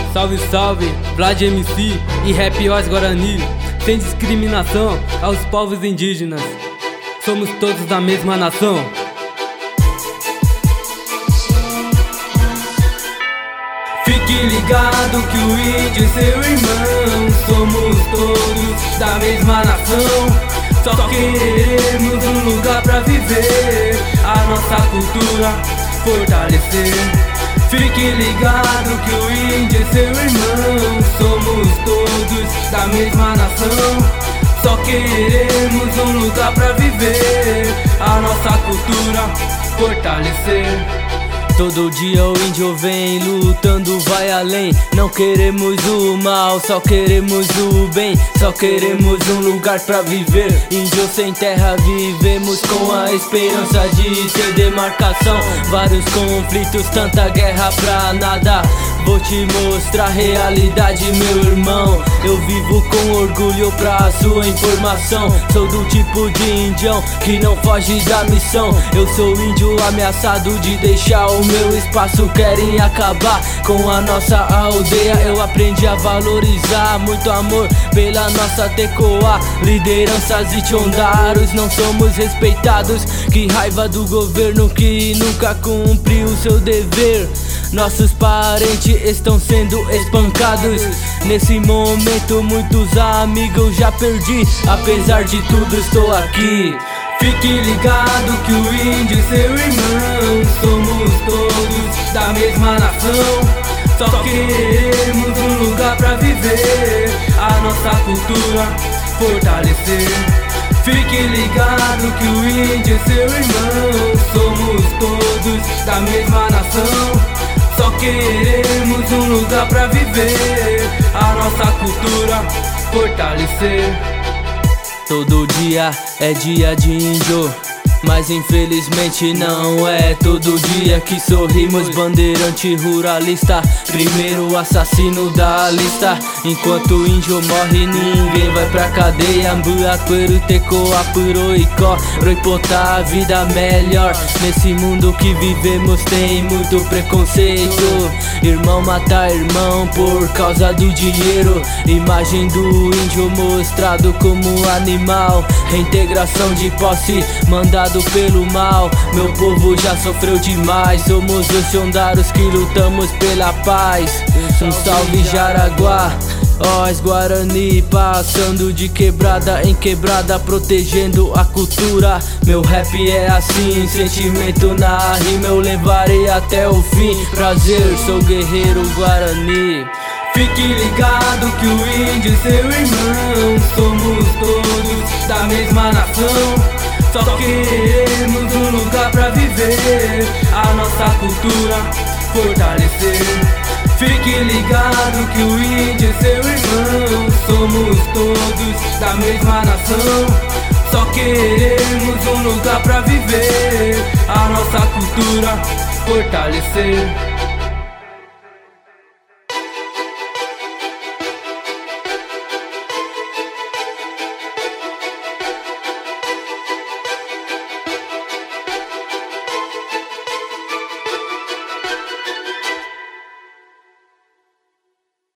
Salve, salve, Vlad MC e Rap Oz Guarani. Sem discriminação aos povos indígenas. Somos todos da mesma nação. Fique ligado que o índio é seu irmão. Somos todos da mesma nação. Só queremos um lugar pra viver, a nossa cultura fortalecer. Fique ligado que o índio é seu irmão. Somos todos da mesma nação. Só queremos um lugar pra viver, a nossa cultura fortalecer. Todo dia o índio vem lutando, vai além. Não queremos o mal, só queremos o bem. Só queremos um lugar pra viver. Índio sem terra vivemos com a esperança de ter demarcação. Vários conflitos, tanta guerra pra nada. Vou te mostrar a realidade, meu irmão. Eu vivo com orgulho pra sua informação. Sou do tipo de índião que não foge da missão. Eu sou índio ameaçado de deixar o meu espaço. Querem acabar com a nossa aldeia. Eu aprendi a valorizar muito amor pela nossa tecoa. Lideranças e tchondaros, não somos respeitados. Que raiva do governo que nunca cumpriu o seu dever. Nossos parentes estão sendo espancados. Nesse momento muitos amigos já perdi. Apesar de tudo estou aqui. Fique ligado que o índio é seu irmão. Somos todos da mesma nação. Só queremos um lugar pra viver, a nossa cultura fortalecer. Fique ligado que o índio é seu irmão. Somos todos da mesma nação. Só queremos um lugar pra viver, a nossa cultura fortalecer. Todo dia é dia de índio, mas infelizmente não é todo dia que sorrimos. Bandeirante ruralista, primeiro assassino da lista. Enquanto o índio morre ninguém vai pra cadeia. Ambuaqueiro, tecoa, puroicó, roipotá, a vida melhor. Nesse mundo que vivemos tem muito preconceito. Irmão mata irmão por causa do dinheiro. Imagem do índio mostrado como animal. Reintegração de posse mandado pelo mal. Meu povo já sofreu demais. Somos os tchondaros que lutamos pela paz. Um salve Jaraguá, Oz Guarani, passando de quebrada em quebrada, protegendo a cultura. Meu rap é assim, sentimento na rima, eu levarei até o fim. Prazer, sou guerreiro Guarani. Fique ligado que o índio é seu irmão. Somos todos da mesma nação. Só queremos um lugar pra viver, a nossa cultura fortalecer. Fique ligado que o índio é seu irmão. Somos todos da mesma nação. Só queremos um lugar pra viver, a nossa cultura fortalecer.